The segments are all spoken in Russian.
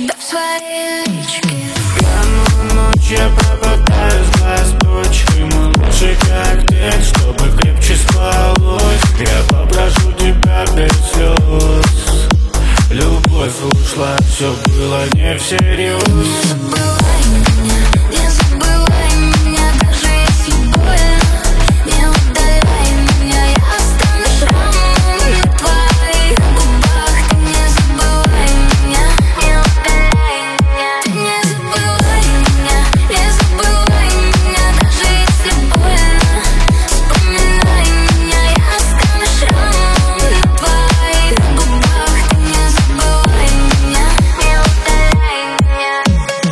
тебя в своей личке. В пьяную ночь я пропадаю с глаз прочь. Ты мой лучший коктейль, чтобы крепче спалось. Я попрошу тебя без слез. Любовь ушла, все было не всерьез. Не забывай меня, не забывай меня, даже если больно. Не удаляй меня, я останусь шрамом на твоих губах. Ты не забывай меня, не удаляй меня. Ты не забывай меня, не забывай меня, даже если больно. Вспоминай меня, я останусь шрамом на твоих губах. Ты не забывай меня, не удаляй меня.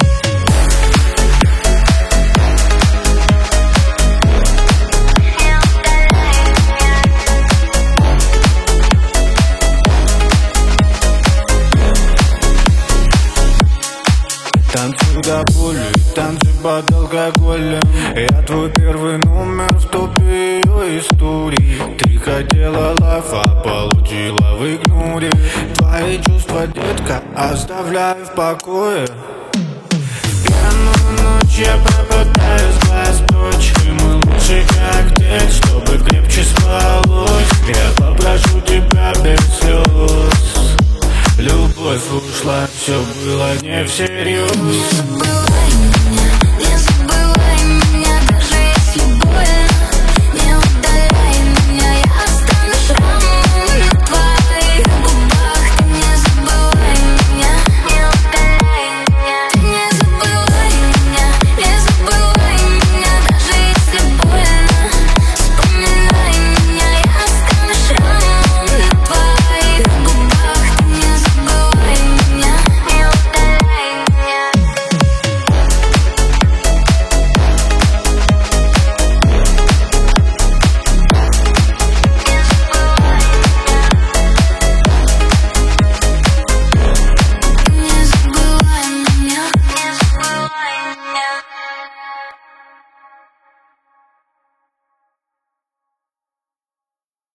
Танцуй до боли, танцуй под алкоголем. Я твой первый номер в топе ее историй. Ты хотела лайф, а получила в игноре. Твои чувства, детка, оставляю в покое. В пьяную ночь я пропадаю с глаз прочь. Ты мой лучший коктейль, чтобы крепче спалось. Я попрошу тебя без слез. Любовь ушла, все было не всерьез. Не забывай